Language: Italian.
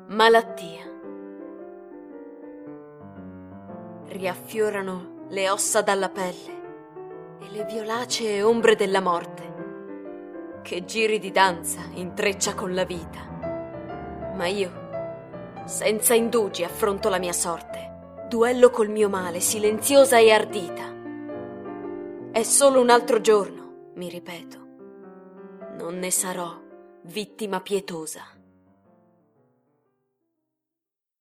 Malattia. Riaffiorano le ossa dalla pelle e le violacee ombre della morte, che giri di danza intreccia con la vita. Ma io, senza indugi, affronto la mia sorte, duello col mio male, silenziosa e ardita. È solo un altro giorno, mi ripeto. Non ne sarò vittima pietosa.